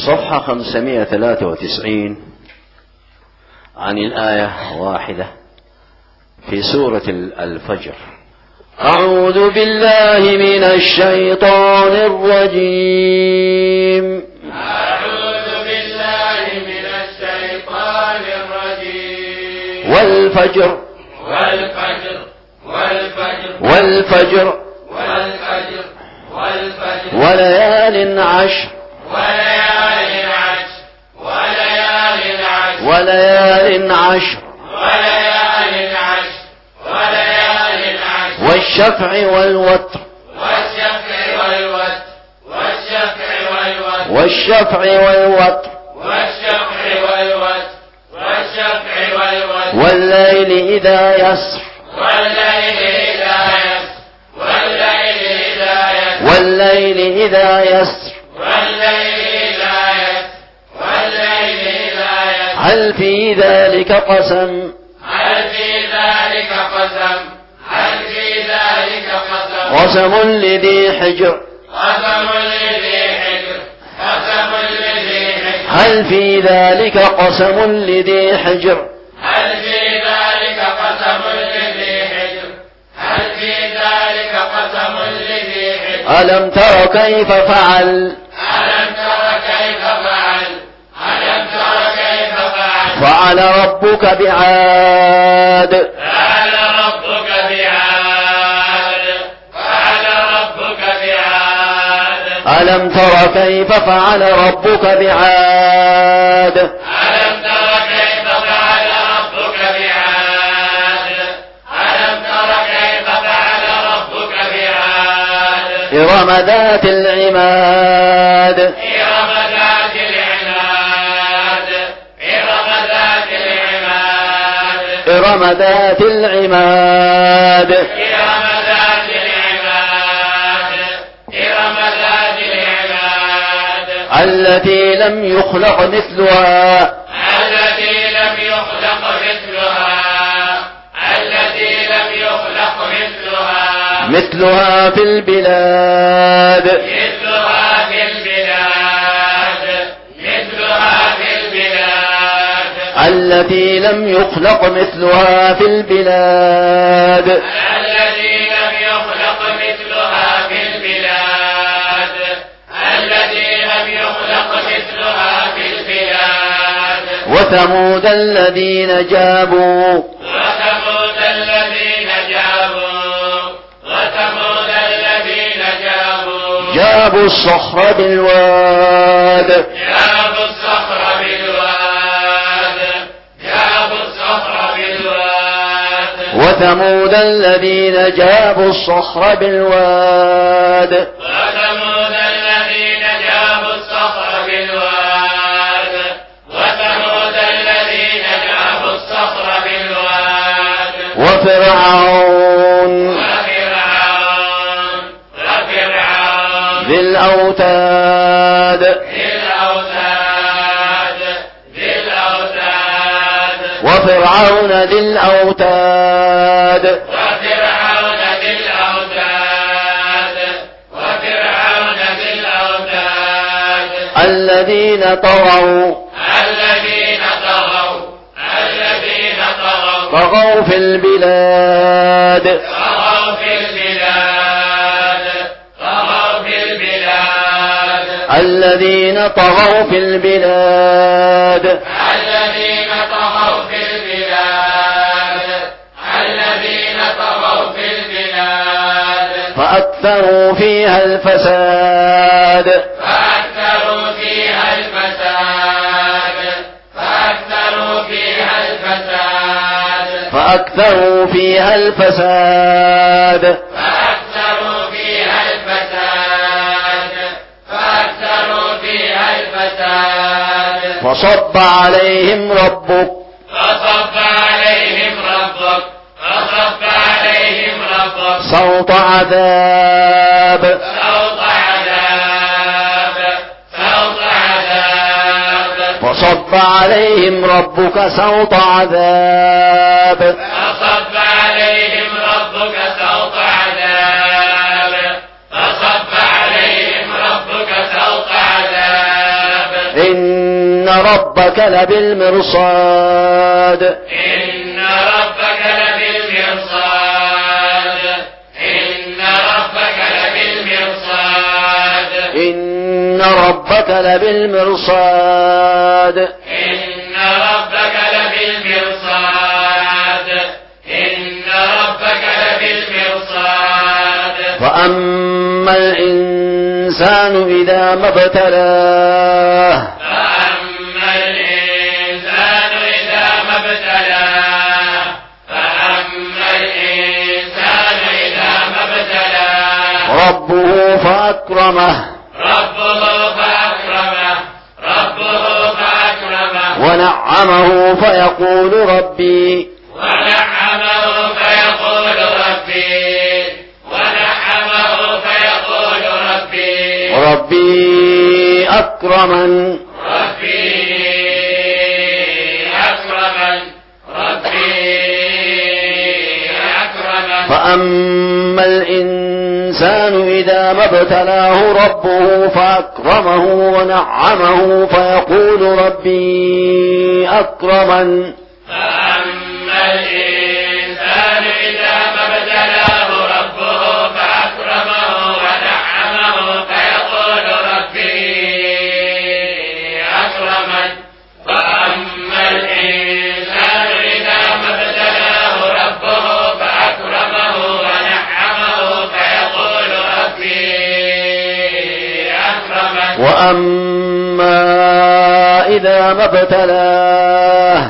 صفحة 593 عن الآية 1 في سورة الفجر. أعوذ بالله من الشيطان الرجيم. أعوذ بالله من الشيطان الرجيم. والفجر والفجر والفجر والفجر والفجر والفجر وليال عشر وليال عشر وليال عشر وليال عشر وليال عشر وليال عشر والشفع والوتر والشفع والوتر والشفع والوتر والشفع والوتر والشفع والوتر والشفع والوتر والليل إذا يسر والليل إذا يسر والليل إذا يسر والليل إذا يسر والليل إذا يسر والليل إذا يسر هل في ذلك قسم هل في ذلك قسم هل في ذلك قسم قسم لذي حجر قسم لذي حجر قسم لذي حجر هل في ذلك قسم لذي حجر هل في ذلك قسم لذي حجر هل في ذلك قسم لذي حجر ألم تر كيف فعل ألم تر كيف فعل ألم تر كيف فعل فعل ربك بعاد فعل ربك بعاد فعل ربك بعاد ألم تر كيف فعل ربك بعاد ألم تر كيف فعل ربك بعاد ألم تر كيف فعل ربك بعاد إرم ذات العماد إرم ذات العماد إرم ذات العماد إرم ذات العماد إرم ذات العماد إرم ذات العماد التي لم يخلق مثلها التي لم يخلق مثلها التي لم يخلق مثلها في البلاد مثلها في البلاد مثلها في البلاد التي لم يخلق مثلها في البلاد التي لم يخلق مثلها في البلاد التي لم يخلق مثلها في البلاد وثمود الذين جابوا وثمود الذين جابوا الصخر بالواد جابوا الصخر بالواد جابوا الصخر بالواد وثمود الذين جابوا الصخر بالواد وثمود الذين جابوا الصخر بالواد وثمود الذين جابوا الصخر بالواد وفرعون ذي الأوتاد وفرعون ذي الأوتاد الذين طغوا في البلاد الذين طغوا في البلاد الذين طغوا في البلاد الذين طغوا في البلاد فأكثروا فيها الفساد فأكثروا فيها الفساد فأكثروا فيها الفساد فأكثروا فيها الفساد فأكثروا فيها الفساد فأكثروا فيها الفساد فصب عليهم ربك فصب عليهم ربك فصب عليهم ربك صوت عذاب صوت عذاب صوت عذاب فصب عليهم ربك صوت عذاب فصب عليهم ربك صوت عذاب فصب عليهم ربك صوت عذاب إن ربك لبالمرصاد إن ربك لبالمرصاد إن ربك لبالمرصاد إن ربك لبالمرصاد إن ربك لبالمرصاد إن ربك لبالمرصاد فأما الإنسان إذا ما ابتلاه فأما الإنسان إذا ما ابتلاه فأما الإنسان إذا ما ابتلاه ربه فأكرمه ربه فأكرمه ونعمه فيقول ربي ربي أكرمن فأما الإنسان إذا ما ابتلاه ربه فأكرمه ونعمه فيقول ربي أكرمن فأما الإنسان إذا ما ابتلاه ربه فأكرمه ونعمه فيقول ربي أكرمن وأما الإنسان إذا ما ابتلاه ربه فأكرمه ونعمه فيقول ربي أكرمن وأما إذا ما ابتلاه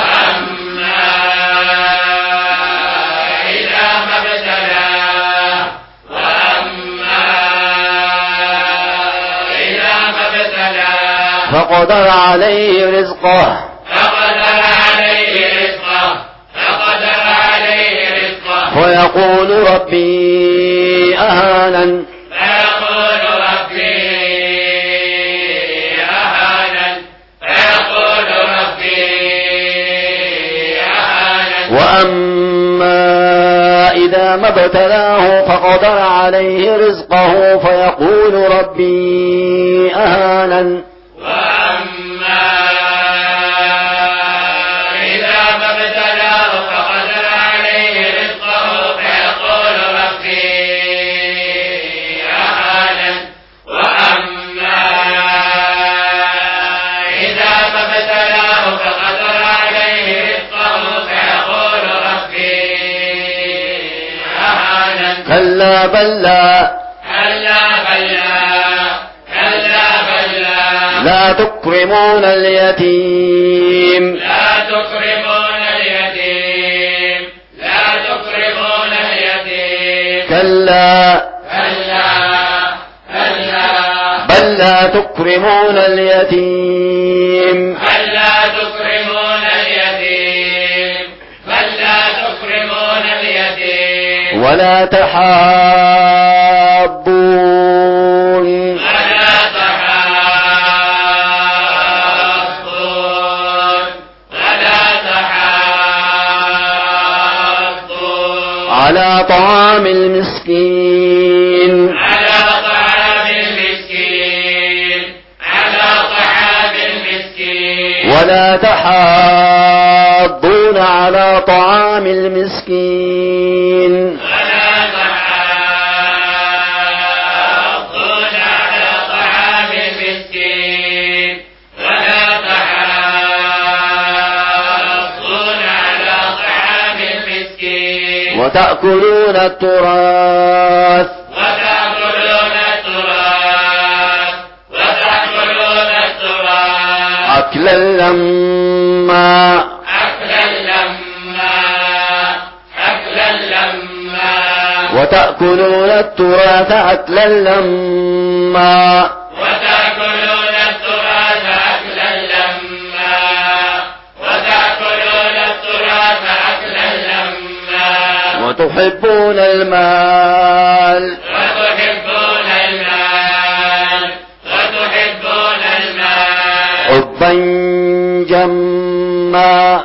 فقدر عليه رزقه فيقول ربي أهانن وأما إذا ما ابتلاه فقدر عليه رزقه فيقول ربي أهانن وأما إذا ما ابتلاه فقدر عليه رزقه فيقول ربي أهانن وأما إذا ما ابتلاه فقدر عليه رزقه فيقول ربي أهانن كلا بل لا تكرمون اليتيم كلا بل لا تكرمون اليتيم ولا تحاضون على طعام المسكين ولا تحاضون على طعام المسكين وتأكلون التراث أكلا لما وتأكلون التراث أكلا لما وتحبون المال حبا جما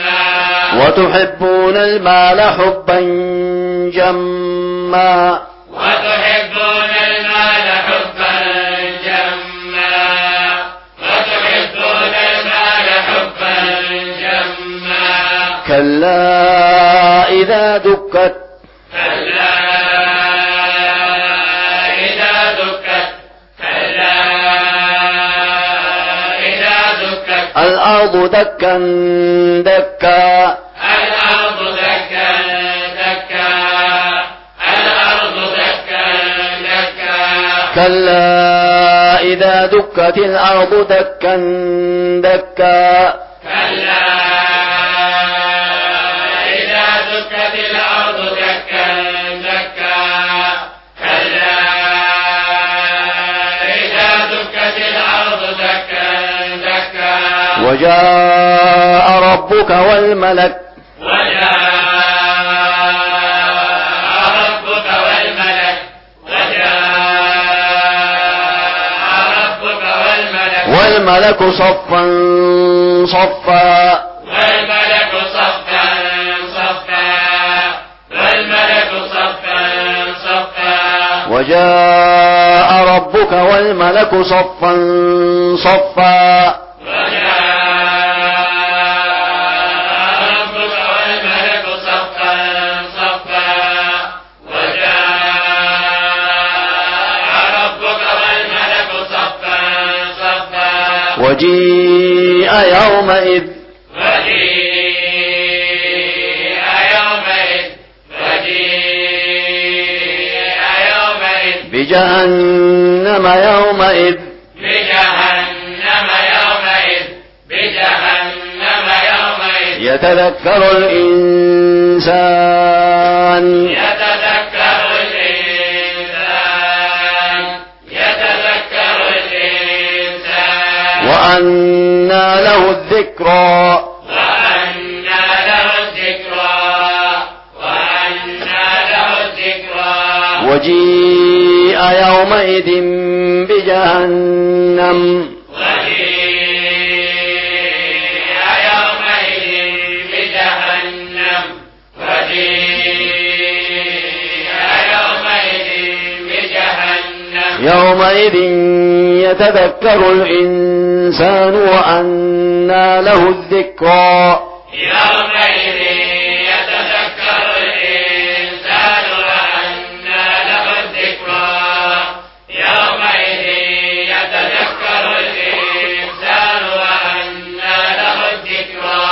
وتحبون المال حبا جما وتحبون المال حبا جما وتحبون المال حبا جما كلا إذا دكت كلا إذا دكت كلا إذا دكت الأرض دكا دكا الأرض دكا دكا الأرض دكا دكا كلا إذا دكت الأرض دكا دكا كلا إذا دكت الأرض دكا دكا كلا إذا دكت الأرض دكا دكا وجاء ربك والملك وجاء ربك والملك وجاء ربك والملك والملك صفا صفا والملك صفا صفا والملك صفا صفا وجاء ربك والملك صفا صفا وجاء ربك والملك صفا صفا وجاء ربك والملك صفا صفا وجيء يومئذ وجيء يومئذ وجيء يومئذ بجهنم يومئذ بجهنم يومئذ بجهنم يومئذ يتذكر الإنسان يتذكر الإنسان يتذكر الإنسان وأنى له الذكرى وأنى له الذكرى وأنى له الذكرى وجيء يومئذ بجهنم وجيء يومئذ بجهنم وجيء يومئذ بجهنم يومئذ يتذكر الإنسان وأنى له الذكرى يومئذ يتذكر الإنسان وأنى له الذكرى يومئذ يتذكر الإنسان وأنى له الذكرى.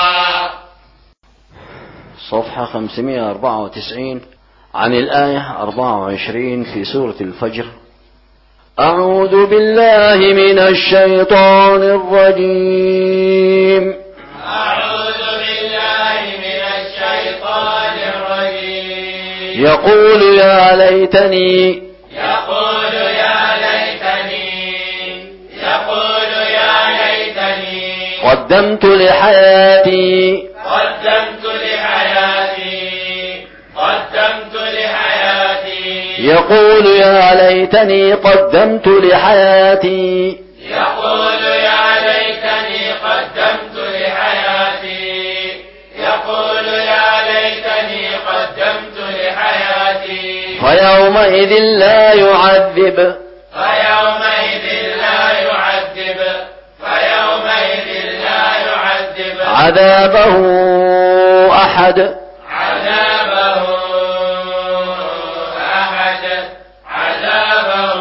صفحة 594 عن الآية 24 في سورة الفجر. أعوذ بالله من الشيطان الرجيم. أعوذ بالله من الشيطان الرجيم. يقول يا ليتني يقول يا ليتني يقول يا ليتني قدمت لحياتي قدمت لحياتي قدمت لحياتي يقول يا ليتني قدمت لحياتي يقول يا ليتني قدمت لحياتي يقول يا ليتني قدمت لحياتي فيومئذ لا يعذب فيومئذ لا يعذب فيومئذ لا يعذب عذابه أحد عذابه أحد عذابه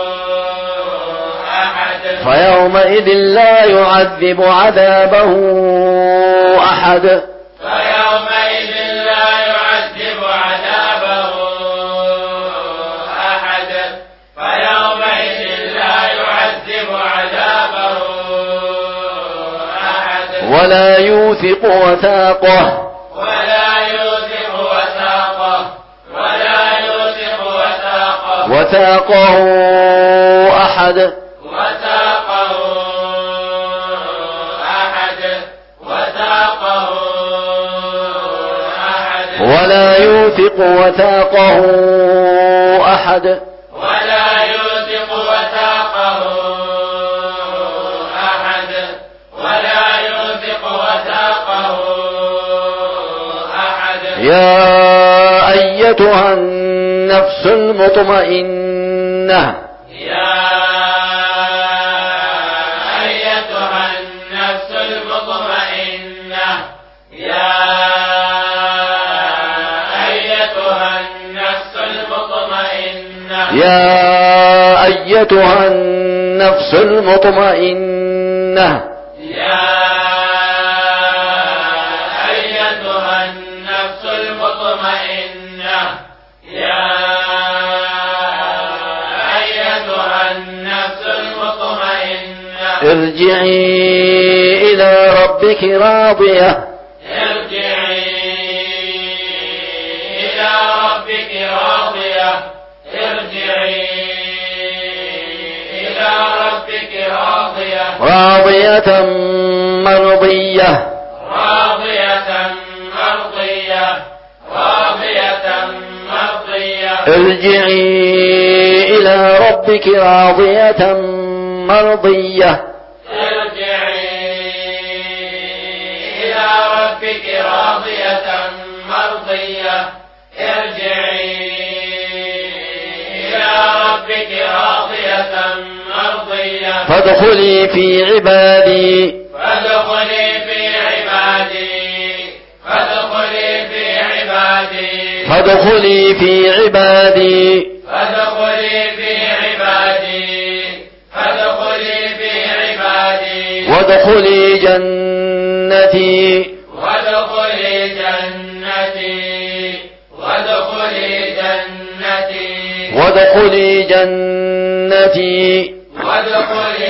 أحد فيومئذ لا يعذب عذابه أحد فيومئذ لا يعذب عذابه أحد فيومئذ لا يعذب عذابه أحد ولا يوثق وثاقه ولا يوثق وثاقه ولا يوثق وثاقه وثاقه أحد وثاقه أحد وثاقه أحد ولا يوثق وثاقه أحد ولا يوثق وثاقه أحد ولا يوثق وثاقه أحد يا أيتها النفس النفس المطمئنة يا أيتها النفس المطمئنة يا أيتها النفس المطمئنة يا أيتها النفس المطمئنة يا أيتها النفس المطمئنة يا أيتها النفس المطمئنة ارجعي إلى ربك راضية ارجعي إلى ربك راضية ارجعي إلى ربك راضية راضية مرضية راضية مرضية راضية مرضية ارجعي إلى ربك راضية مرضية ارجعي إلى ربك راضية مرضية ارجعي إلى ربك راضية مرضية فادخلي في عبادي فادخلي في عبادي فادخلي في عبادي فادخلي في عبادي فادخلي في عبادي فادخلي في عبادي وادخلي جنتي وادخلي جنتي وادخلي جنتي وادخلي جنتي وادخلي